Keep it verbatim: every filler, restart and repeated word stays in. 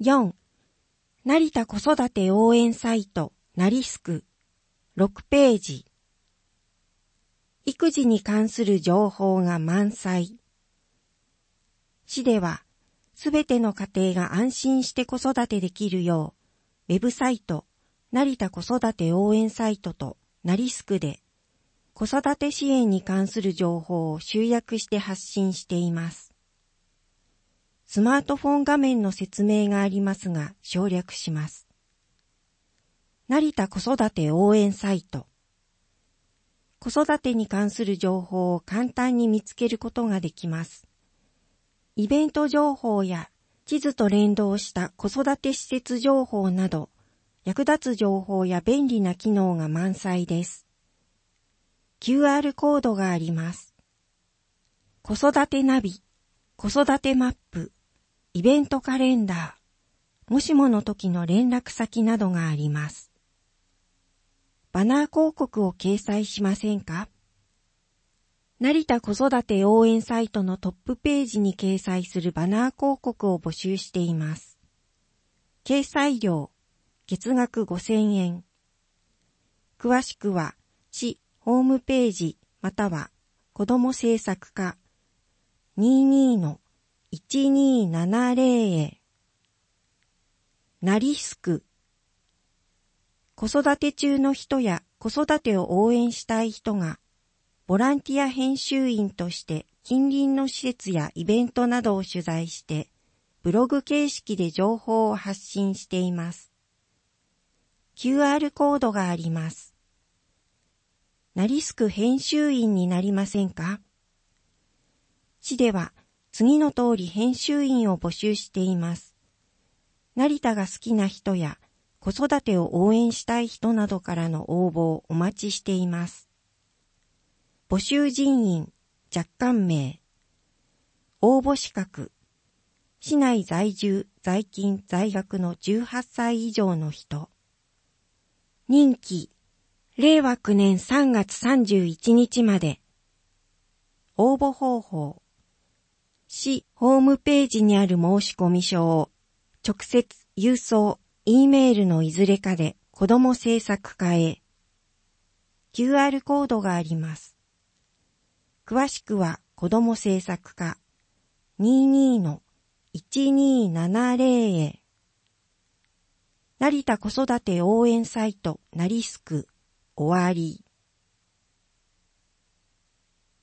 よん. 成田子育て応援サイトなりすくろくページ。育児に関する情報が満載。市では、すべての家庭が安心して子育てできるよう、ウェブサイト、成田子育て応援サイトとなりすくで、子育て支援に関する情報を集約して発信しています。スマートフォン画面の説明がありますが省略します。成田子育て応援サイト。子育てに関する情報を簡単に見つけることができます。イベント情報や地図と連動した子育て施設情報など、役立つ情報や便利な機能が満載です。キューアール コードがあります。子育てナビ、子育てマップ、イベントカレンダー、もしもの時の連絡先などがあります。バナー広告を掲載しませんか？成田子育て応援サイトのトップページに掲載するバナー広告を募集しています。掲載料、月額ごせんえん。詳しくは、市ホームページまたは子ども政策課 にじゅうに いちにーななぜろ へ。なりすく。子育て中の人や子育てを応援したい人が、ボランティア編集員として近隣の施設やイベントなどを取材して、ブログ形式で情報を発信しています。キューアール コードがあります。なりすく編集員になりませんか？市では次の通り編集員を募集しています。成田が好きな人や子育てを応援したい人などからの応募をお待ちしています。募集人員、若干名。応募資格。市内在住、在勤、在学のじゅうはっさい以上の人。任期。れいわきゅうねんさんがつさんじゅういちにちまで。応募方法。市ホームページにある申込書を直接郵送、Eメールのいずれかで子ども政策課へ。キューアール コードがあります。詳しくは子ども政策課 にじゅうに いちにーななぜろ へ。成田子育て応援サイトなりすく終わり。